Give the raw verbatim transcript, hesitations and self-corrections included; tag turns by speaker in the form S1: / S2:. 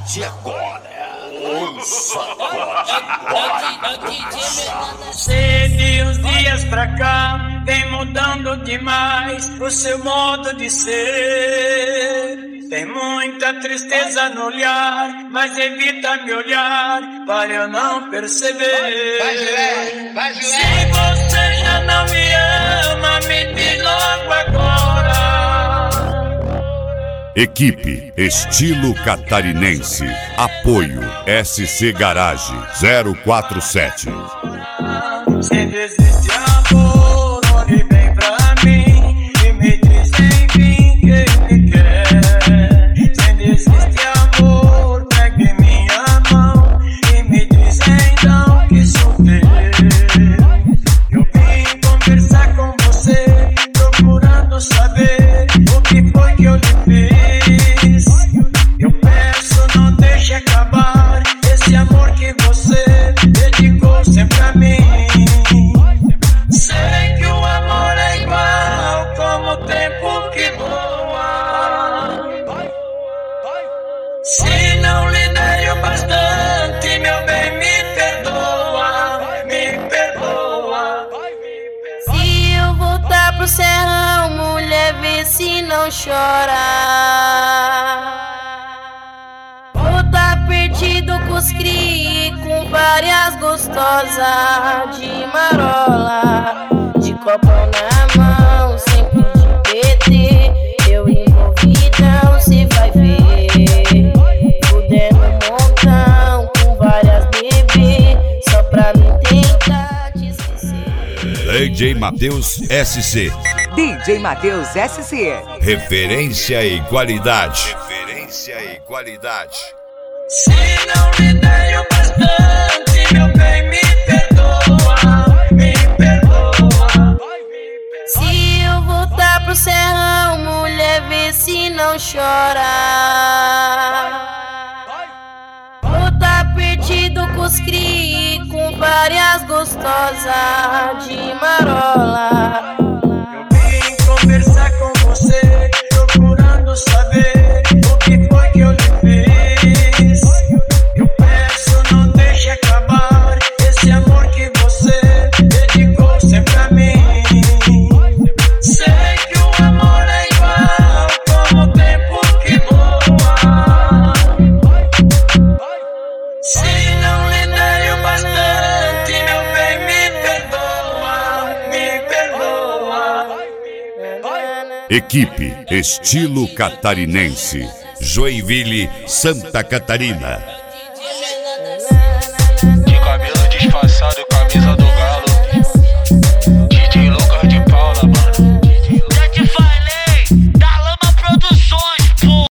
S1: partir agora. Um sacode.
S2: Se de uns dias pra cá vem mudando demais o seu modo de ser. Tem muita tristeza no olhar, mas evita me olhar para eu não perceber.
S1: Vai, Gilé, vai, Gilé.
S2: Se você já não me ama, me diz logo agora.
S3: Equipe Estilo Catarinense. Apoio S C Garage zero quatro sete.
S2: Se existe amor, olhe bem pra mim e me diz enfim que me quer. Se existe amor, pegue minha mão e me diz então que sou teu. Eu vim conversar com você, procurando saber o que foi que eu lhe fiz. Eu peço, não deixe acabar esse amor que você dedicou sempre a mim. Sei que o amor é igual como o tempo que voa. Se não lhe dei o bastante, meu bem, me perdoa, me perdoa.
S4: Se eu voltar pro serrão, mulher, vê se não chora. Vou tá perdido com os cri, com várias gostosas de marola, de copão na mão, sempre de P T. Eu envolvidão, cê vai ver, fudendo um montão, com várias bebê, só pra me tentar te esquecer.
S3: D J Matheus S C.
S5: D J Matheus S C.
S3: Referência e qualidade. Referência e qualidade.
S2: Se não lhe dei o bastante, meu bem, me perdoa, me perdoa.
S4: Se eu voltar pro serrão, mulher, vê se não chora. Vou tá perdido com os cri, com várias gostosas de marola.
S2: Eu vim conversar com você, procurando saber o que foi que eu lhe fiz. Eu peço, não deixe acabar esse amor que você dedicou sempre a mim. Sei que o amor é igual como o tempo que voa. Se não lhe dei o bastante, meu bem, me perdoa, me perdoa.
S3: Equipe Estilo Catarinense. Joinville, Santa Catarina.